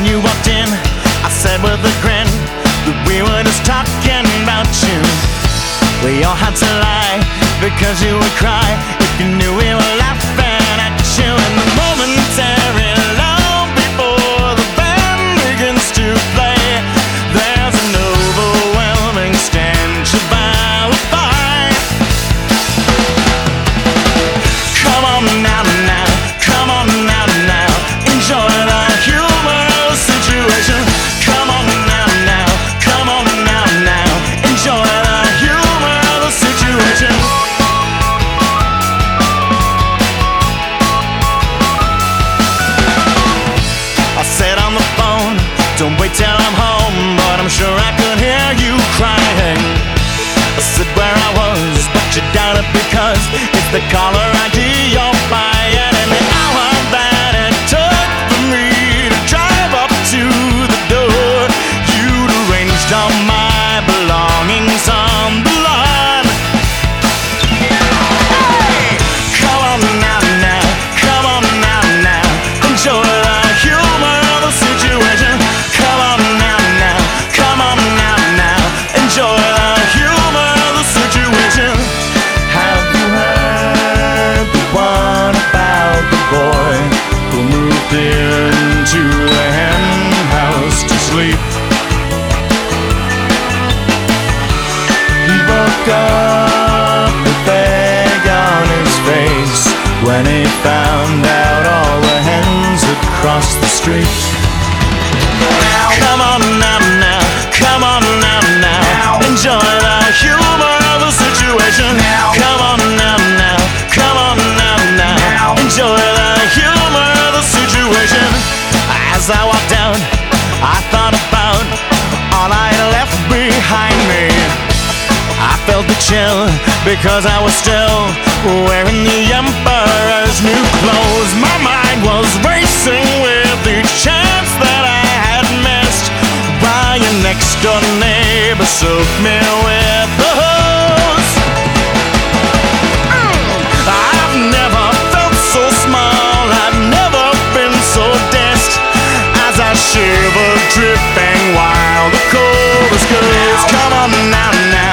you walked in, I said with a grin that we were just talking about you. We all had to lie because you would cry if you knew we were laughing at you. In the momentary love before the band begins to play, there's an overwhelming stench of alibi. Come on now, now, come on now, now, enjoy the humor of the situation. Come on now, now, come on now, now, enjoy the humor of the situation. I said on the phone, don't wait till I'm home, but I'm sure I could hear you crying. I said where I was, but you doubt it because it's the caller ID you're buying. And the hour that it took for me to drive up to the door, you'd arranged all my belongings on the lawn. Hey! Come on now, now, come on now, now, enjoy the humor of the situation. Come on now, now, come on now, now, enjoy the humor of the situation. Have you heard the one about the boy who moved into the hen house to sleep? He woke up with egg on his face when he found out all the hens had crossed the street. Come on now, now, come on now, now, enjoy the humor of the situation. Come on now, now, come on now, now, enjoy the humor of the situation. As I walked out, I thought about all I left behind me. I felt the chill because I was still wearing the emperor's new clothes. My mind was racing with each chance that I had missed, while your next door neighbor soaked me with the hose. I've never felt so small, I've never been so dissed, as I shiver dripping while the chorus goes. Come on now, now,